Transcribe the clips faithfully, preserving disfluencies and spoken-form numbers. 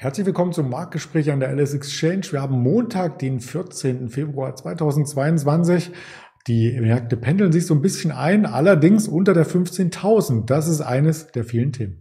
Herzlich willkommen zum Marktgespräch an der L S Exchange. Wir haben Montag, den vierzehnten Februar zweitausendzweiundzwanzig. Die Märkte pendeln sich so ein bisschen ein, allerdings unter der fünfzehntausend. Das ist eines der vielen Themen.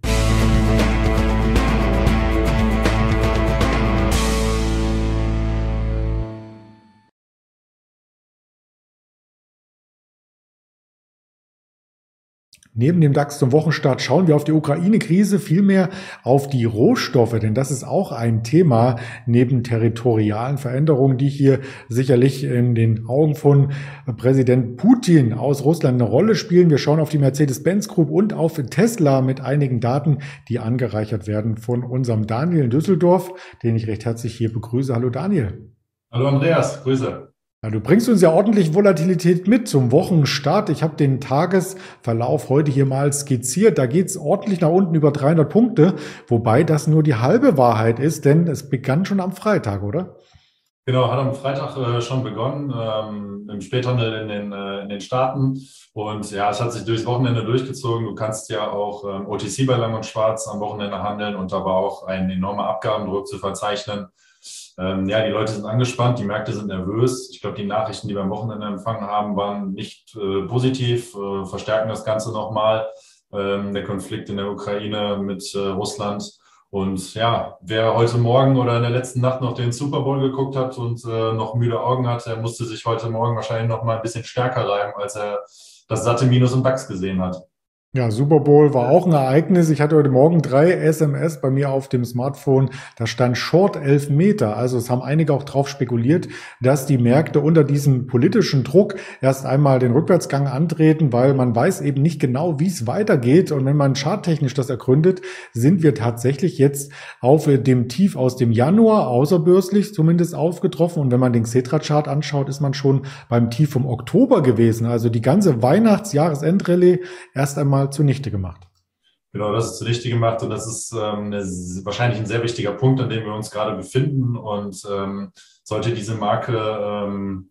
Neben dem DAX zum Wochenstart schauen wir auf die Ukraine-Krise, vielmehr auf die Rohstoffe, denn das ist auch ein Thema neben territorialen Veränderungen, die hier sicherlich in den Augen von Präsident Putin aus Russland eine Rolle spielen. Wir schauen auf die Mercedes-Benz Group und auf Tesla mit einigen Daten, die angereichert werden von unserem Daniel in Düsseldorf, den ich recht herzlich hier begrüße. Hallo Daniel. Hallo Andreas, Grüße. Ja, du bringst uns ja ordentlich Volatilität mit zum Wochenstart. Ich habe den Tagesverlauf heute hier mal skizziert. Da geht's ordentlich nach unten über dreihundert Punkte, wobei das nur die halbe Wahrheit ist, denn es begann schon am Freitag, oder? Genau, hat am Freitag äh, schon begonnen, ähm, im Späthandel in den, äh, in den Staaten. Und ja, es hat sich durchs Wochenende durchgezogen. Du kannst ja auch ähm, O T C bei Lang und Schwarz am Wochenende handeln und da war auch ein enormer Abgabendruck zu verzeichnen. Ähm, ja, die Leute sind angespannt, die Märkte sind nervös. Ich glaube, die Nachrichten, die wir am Wochenende empfangen haben, waren nicht äh, positiv, äh, verstärken das Ganze nochmal. Ähm, der Konflikt in der Ukraine mit äh, Russland. Und ja, wer heute Morgen oder in der letzten Nacht noch den Super Bowl geguckt hat und äh, noch müde Augen hat, der musste sich heute Morgen wahrscheinlich noch mal ein bisschen stärker reiben, als er das satte Minus im DAX gesehen hat. Ja, Super Bowl war auch ein Ereignis. Ich hatte heute Morgen drei S M S bei mir auf dem Smartphone. Da stand Short elf Meter. Also es haben einige auch drauf spekuliert, dass die Märkte unter diesem politischen Druck erst einmal den Rückwärtsgang antreten, weil man weiß eben nicht genau, wie es weitergeht. Und wenn man charttechnisch das ergründet, sind wir tatsächlich jetzt auf dem Tief aus dem Januar, außerbörslich zumindest, aufgetroffen. Und wenn man den Xetra-Chart anschaut, ist man schon beim Tief vom Oktober gewesen. Also die ganze Weihnachts-Jahresendrallye erst einmal zunichte gemacht. Genau, das ist zunichte gemacht und das ist ähm, eine, wahrscheinlich ein sehr wichtiger Punkt, an dem wir uns gerade befinden und ähm, sollte diese Marke, ähm,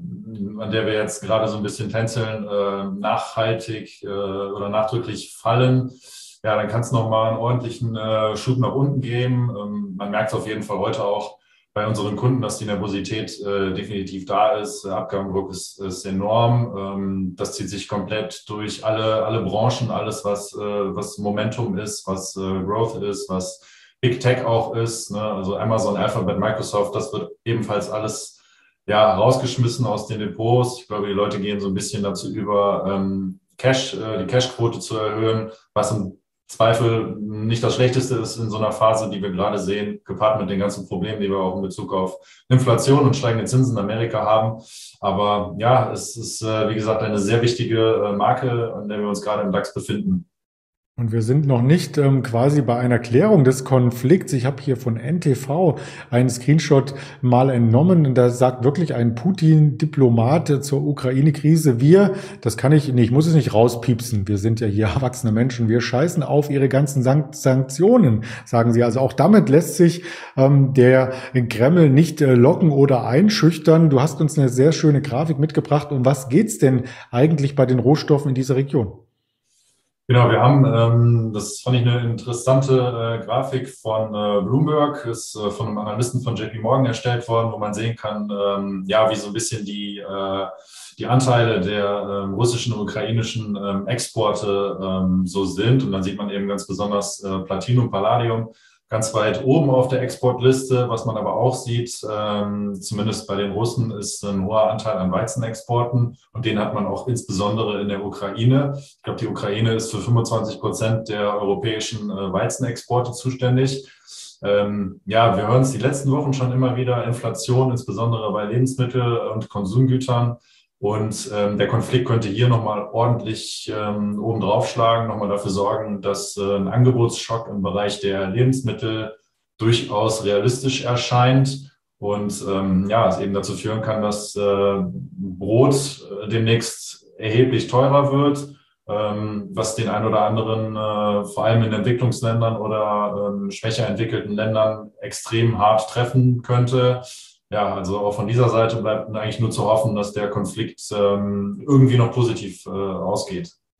an der wir jetzt gerade so ein bisschen tänzeln, äh, nachhaltig äh, oder nachdrücklich fallen, ja, dann kann es nochmal einen ordentlichen äh, Schub nach unten geben. Ähm, man merkt es auf jeden Fall heute auch bei unseren Kunden, dass die Nervosität äh, definitiv da ist. Der Abgabendruck ist, ist enorm. Ähm, das zieht sich komplett durch alle, alle Branchen, alles, was, äh, was Momentum ist, was äh, Growth ist, was Big Tech auch ist. Ne? Also Amazon, Alphabet, Microsoft, das wird ebenfalls alles ja, rausgeschmissen aus den Depots. Ich glaube, die Leute gehen so ein bisschen dazu über, ähm, Cash, äh, die Cashquote zu erhöhen, was im Zweifel nicht das Schlechteste ist in so einer Phase, die wir gerade sehen, gepaart mit den ganzen Problemen, die wir auch in Bezug auf Inflation und steigende Zinsen in Amerika haben. Aber ja, es ist, wie gesagt, eine sehr wichtige Marke, an der wir uns gerade im DAX befinden. Und wir sind noch nicht ähm, quasi bei einer Klärung des Konflikts. Ich habe hier von N T V einen Screenshot mal entnommen. Da sagt wirklich ein Putin-Diplomat zur Ukraine-Krise: Wir, das kann ich nicht, ich muss es nicht rauspiepsen. Wir sind ja hier erwachsene Menschen. Wir scheißen auf ihre ganzen Sank- Sanktionen, sagen sie. Also auch damit lässt sich ähm, der Kreml nicht äh, locken oder einschüchtern. Du hast uns eine sehr schöne Grafik mitgebracht. Um was geht's denn eigentlich bei den Rohstoffen in dieser Region? Genau, wir haben, ähm, das fand ich eine interessante äh, Grafik von äh, Bloomberg, ist äh, von einem Analysten von J P Morgan erstellt worden, wo man sehen kann, ähm, ja, wie so ein bisschen die, äh, die Anteile der ähm, russischen und ukrainischen ähm, Exporte ähm, so sind. Und dann sieht man eben ganz besonders äh, Platinum, Palladium ganz weit oben auf der Exportliste. Was man aber auch sieht, ähm, zumindest bei den Russen, ist ein hoher Anteil an Weizenexporten. Und den hat man auch insbesondere in der Ukraine. Ich glaube, die Ukraine ist für fünfundzwanzig Prozent der europäischen äh, Weizenexporte zuständig. Ähm, ja, wir hören es die letzten Wochen schon immer wieder. Inflation, insbesondere bei Lebensmittel- und Konsumgütern. Und ähm, der Konflikt könnte hier nochmal ordentlich ähm, oben drauf schlagen, nochmal dafür sorgen, dass äh, ein Angebotsschock im Bereich der Lebensmittel durchaus realistisch erscheint und ähm, ja, es eben dazu führen kann, dass äh, Brot äh, demnächst erheblich teurer wird, ähm, was den ein oder anderen, äh, vor allem in Entwicklungsländern oder ähm, schwächer entwickelten Ländern, extrem hart treffen könnte. Ja, also auch von dieser Seite bleibt eigentlich nur zu hoffen, dass der Konflikt ähm, irgendwie noch positiv äh, ausgeht.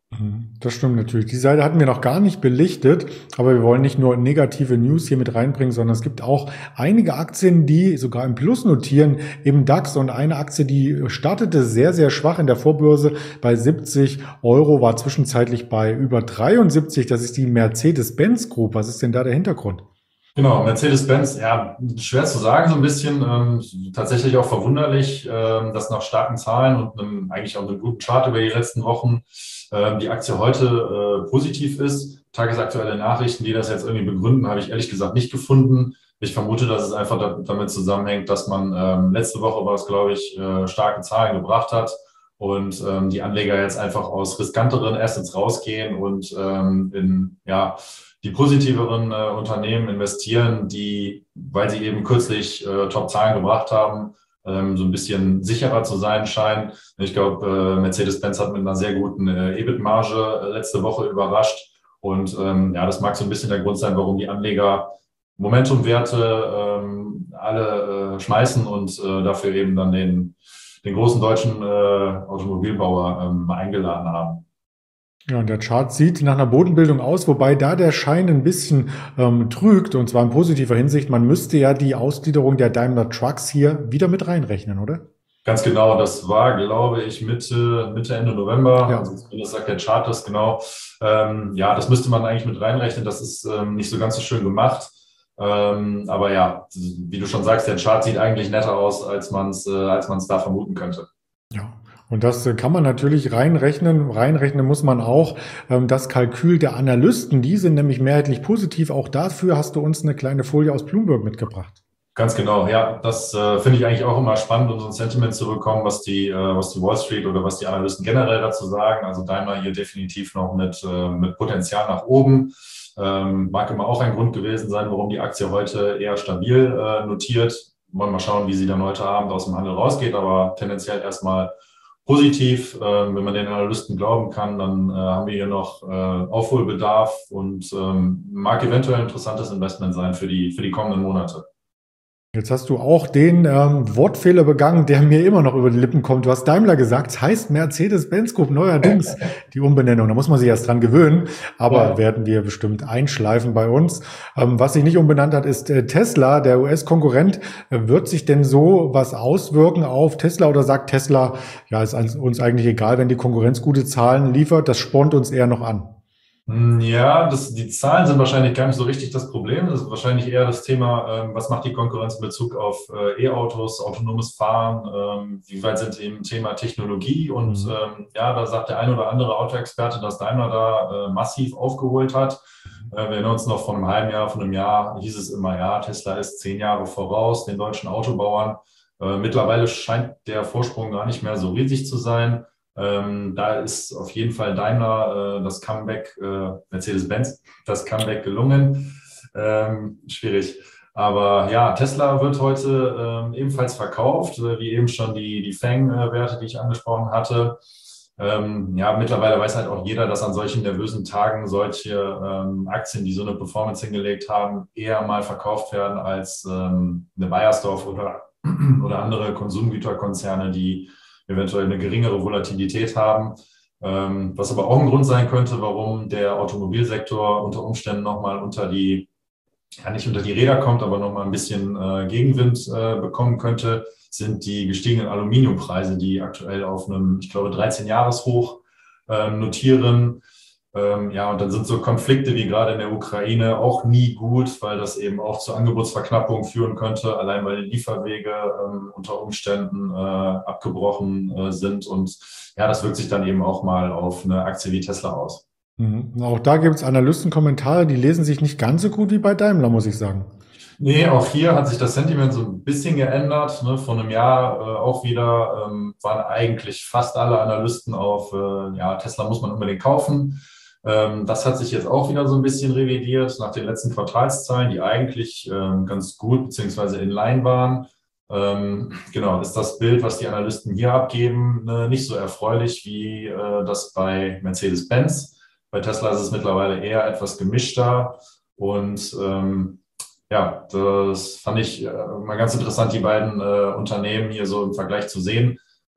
Mhm, das stimmt natürlich. Die Seite hatten wir noch gar nicht belichtet, aber wir wollen nicht nur negative News hier mit reinbringen, sondern es gibt auch einige Aktien, die sogar im Plus notieren im DAX, und eine Aktie, die startete sehr, sehr schwach in der Vorbörse bei siebzig Euro, war zwischenzeitlich bei über dreiundsiebzig. Das ist die Mercedes-Benz Group. Was ist denn da der Hintergrund? Genau, Mercedes-Benz, ja, schwer zu sagen so ein bisschen. Ähm, tatsächlich auch verwunderlich, ähm, dass nach starken Zahlen und einem, eigentlich auch einem guten Chart über die letzten Wochen ähm, die Aktie heute äh, positiv ist. Tagesaktuelle Nachrichten, die das jetzt irgendwie begründen, habe ich ehrlich gesagt nicht gefunden. Ich vermute, dass es einfach da, damit zusammenhängt, dass man ähm, letzte Woche war es, glaube ich, äh, starke Zahlen gebracht hat und ähm, die Anleger jetzt einfach aus riskanteren Assets rausgehen und ähm, in, ja, die positiveren äh, Unternehmen investieren, die, weil sie eben kürzlich äh, Top-Zahlen gebracht haben, ähm, so ein bisschen sicherer zu sein scheinen. Ich glaube, äh, Mercedes-Benz hat mit einer sehr guten äh, E B I T-Marge äh, letzte Woche überrascht. Und ähm, ja, das mag so ein bisschen der Grund sein, warum die Anleger Momentumwerte ähm, alle äh, schmeißen und äh, dafür eben dann den, den großen deutschen äh, Automobilbauer ähm, eingeladen haben. Ja, und der Chart sieht nach einer Bodenbildung aus, wobei da der Schein ein bisschen ähm, trügt, und zwar in positiver Hinsicht. Man müsste ja die Ausgliederung der Daimler Trucks hier wieder mit reinrechnen, oder? Ganz genau, das war, glaube ich, Mitte, Mitte, Ende November. Ja. Also zumindest sagt der Chart das genau. Ähm, ja, das müsste man eigentlich mit reinrechnen. Das ist ähm, nicht so ganz so schön gemacht. Ähm, aber ja, wie du schon sagst, der Chart sieht eigentlich netter aus, als man es, äh, als man es da vermuten könnte. Ja. Und das äh, kann man natürlich reinrechnen. Reinrechnen muss man auch ähm, das Kalkül der Analysten. Die sind nämlich mehrheitlich positiv. Auch dafür hast du uns eine kleine Folie aus Bloomberg mitgebracht. Ganz genau, ja, das äh, finde ich eigentlich auch immer spannend, um so ein Sentiment zu bekommen, was die, äh, was die Wall Street oder was die Analysten generell dazu sagen. Also Daimler hier definitiv noch mit, äh, mit Potenzial nach oben. Ähm, mag immer auch ein Grund gewesen sein, warum die Aktie heute eher stabil äh, notiert. Wollen wir mal schauen, wie sie dann heute Abend aus dem Handel rausgeht, aber tendenziell erstmal positiv. Ähm, wenn man den Analysten glauben kann, dann äh, haben wir hier noch äh, Aufholbedarf und ähm, mag eventuell ein interessantes Investment sein für die, für die kommenden Monate. Jetzt hast du auch den ähm, Wortfehler begangen, der mir immer noch über die Lippen kommt. Du hast Daimler gesagt, es heißt Mercedes-Benz Group neuerdings die Umbenennung. Da muss man sich erst dran gewöhnen, aber Ja. werden wir bestimmt einschleifen bei uns. Ähm, was sich nicht umbenannt hat, ist äh, Tesla, der U S-Konkurrent. Äh, wird sich denn so was auswirken auf Tesla, oder sagt Tesla, ja, ist uns eigentlich egal, wenn die Konkurrenz gute Zahlen liefert, das spornt uns eher noch an? Hm, ja, das, die Zahlen sind wahrscheinlich gar nicht so richtig das Problem. Das ist wahrscheinlich eher das Thema, ähm, was macht die Konkurrenz in Bezug auf äh, E-Autos, autonomes Fahren, ähm, wie weit sind sie im Thema Technologie? Und Mhm. ähm, ja, da sagt der ein oder andere Autoexperte, dass Daimler da äh, massiv aufgeholt hat. Äh, wir erinnern uns noch, von einem halben Jahr, von einem Jahr hieß es immer, ja, Tesla ist zehn Jahre voraus den deutschen Autobauern. Äh, mittlerweile scheint der Vorsprung gar nicht mehr so riesig zu sein. Ähm, da ist auf jeden Fall Daimler äh, das Comeback, äh, Mercedes-Benz, das Comeback gelungen. Ähm, schwierig. Aber ja, Tesla wird heute ähm, ebenfalls verkauft, äh, wie eben schon die, die Fang-Werte, die ich angesprochen hatte. Ähm, ja, mittlerweile weiß halt auch jeder, dass an solchen nervösen Tagen solche ähm, Aktien, die so eine Performance hingelegt haben, eher mal verkauft werden als ähm, eine Bayersdorf oder, oder andere Konsumgüterkonzerne, die eventuell eine geringere Volatilität haben. Ähm, was aber auch ein Grund sein könnte, warum der Automobilsektor unter Umständen nochmal unter die, ja nicht unter die Räder kommt, aber nochmal ein bisschen äh, Gegenwind äh, bekommen könnte, sind die gestiegenen Aluminiumpreise, die aktuell auf einem, ich glaube, dreizehn-Jahres-Hoch äh, notieren. Ähm, ja, und dann sind so Konflikte wie gerade in der Ukraine auch nie gut, weil das eben auch zu Angebotsverknappung führen könnte, allein weil die Lieferwege ähm, unter Umständen äh, abgebrochen äh, sind. Und ja, das wirkt sich dann eben auch mal auf eine Aktie wie Tesla aus. Mhm. Auch da gibt es Analystenkommentare, die lesen sich nicht ganz so gut wie bei Daimler, muss ich sagen. Nee, auch hier hat sich das Sentiment so ein bisschen geändert. Ne? Vor einem Jahr äh, auch wieder ähm, waren eigentlich fast alle Analysten auf, äh, ja, Tesla muss man unbedingt kaufen. Ähm, das hat sich jetzt auch wieder so ein bisschen revidiert nach den letzten Quartalszahlen, die eigentlich ähm, ganz gut beziehungsweise in Line waren. Ähm, genau, ist das Bild, was die Analysten hier abgeben, äh, nicht so erfreulich wie äh, das bei Mercedes-Benz. Bei Tesla ist es mittlerweile eher etwas gemischter und ähm, ja, das fand ich äh, mal ganz interessant, die beiden äh, Unternehmen hier so im Vergleich zu sehen.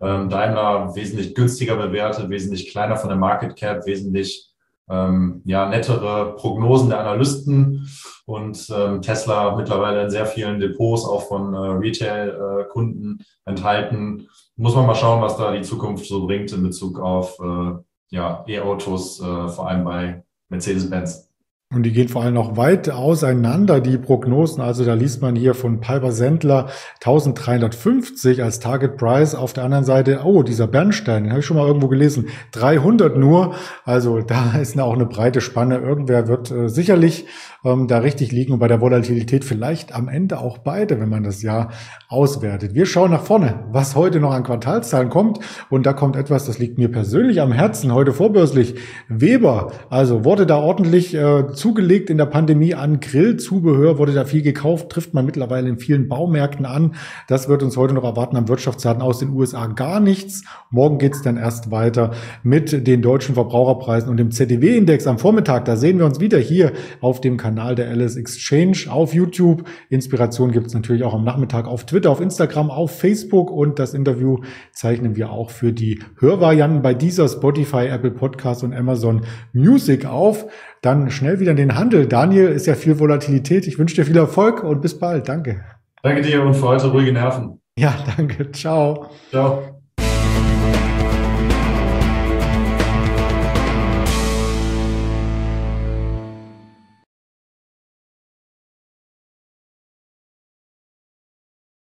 Ähm, Daimler wesentlich günstiger bewertet, wesentlich kleiner von der Market Cap, wesentlich ähm, ja, nettere Prognosen der Analysten und ähm, Tesla mittlerweile in sehr vielen Depots auch von äh, Retail-Kunden äh, enthalten. Muss man mal schauen, was da die Zukunft so bringt in Bezug auf äh, ja, E-Autos, äh, vor allem bei Mercedes-Benz. Und die gehen vor allem noch weit auseinander, die Prognosen. Also da liest man hier von Piper Sandler eintausenddreihundertfünfzig als Target Price. Auf der anderen Seite, oh, dieser Bernstein, den habe ich schon mal irgendwo gelesen, dreihundert nur. Also da ist auch eine breite Spanne. Irgendwer wird äh, sicherlich ähm, da richtig liegen und bei der Volatilität vielleicht am Ende auch beide, wenn man das Jahr auswertet. Wir schauen nach vorne, was heute noch an Quartalszahlen kommt. Und da kommt etwas, das liegt mir persönlich am Herzen, heute vorbörslich. Weber, also wurde da ordentlich äh, zugelegt in der Pandemie an Grillzubehör, wurde da viel gekauft, trifft man mittlerweile in vielen Baumärkten an. Das wird uns heute noch erwarten am Wirtschaftsdaten aus den U S A gar nichts. Morgen geht's dann erst weiter mit den deutschen Verbraucherpreisen und dem Z D W-Index am Vormittag. Da sehen wir uns wieder hier auf dem Kanal der Alice Exchange auf YouTube. Inspiration gibt's natürlich auch am Nachmittag auf Twitter, auf Instagram, auf Facebook und das Interview zeichnen wir auch für die Hörvarianten bei dieser Spotify, Apple Podcasts und Amazon Music auf. Dann schnell wieder in den Handel. Daniel, ist ja viel Volatilität. Ich wünsche dir viel Erfolg und bis bald. Danke. Danke dir und für heute ruhige Nerven. Ja, danke. Ciao. Ciao.